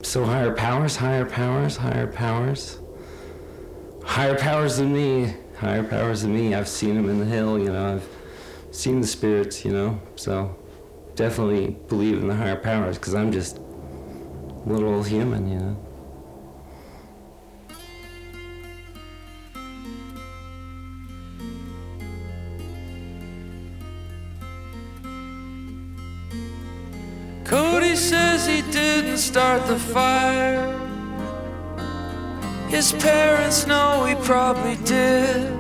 So higher powers, higher powers, higher powers. Higher powers than me, higher powers than me. I've seen them in the hill, you know, I've seen the spirits, you know, so definitely believe in the higher powers, because I'm just a little old human, you know. Cody says he didn't start the fire. His parents know he probably did.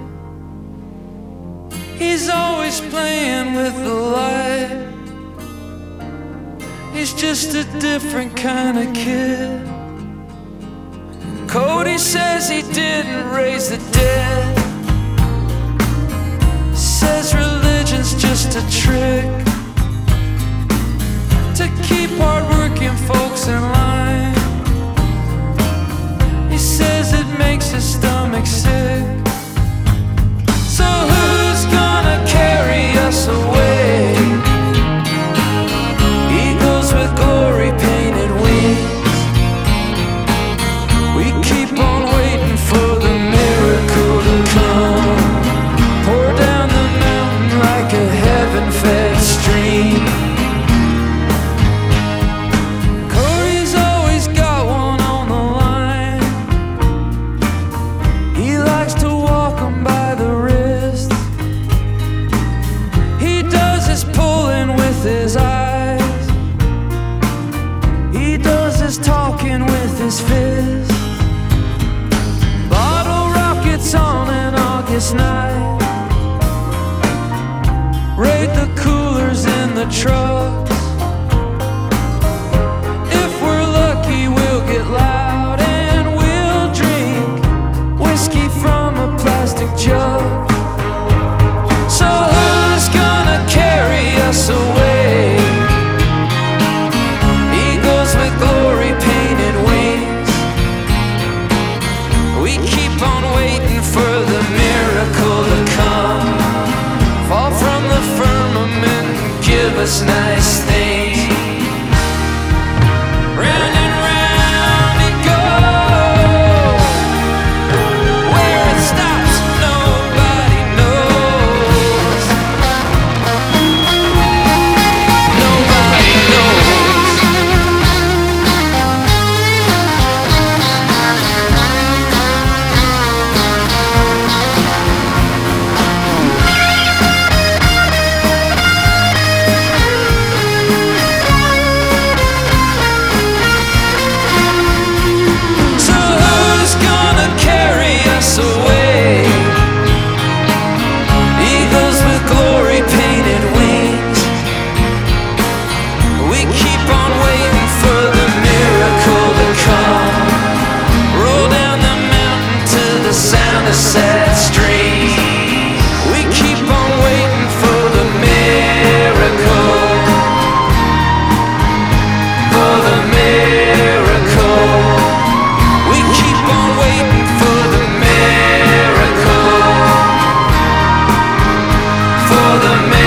He's always playing with the light. He's just a different kind of kid. Cody says he didn't raise the dead. Says religion's just a trick to keep hard-working folks in line. He says it makes his stomach sick. So who's gonna carry us away? Eagles with glory painted wings. We keep on waiting for the miracle to come. Pour down the mountain like a heaven-fed stream. His eyes, he does his talking with his fist. Bottle rockets on an August night. Raid the coolers in the trucks. If we're lucky, we'll get loud and we'll drink whiskey from a plastic jug. So who's gonna carry us away? Glory painted wings. We keep on waiting for the miracle to come. Fall from the firmament and give us nice things. Round and round it goes. Where it stops, nobody knows. Nobody knows. A sad stream. We keep on waiting for the miracle. For the miracle. We keep on waiting for the miracle. For the miracle.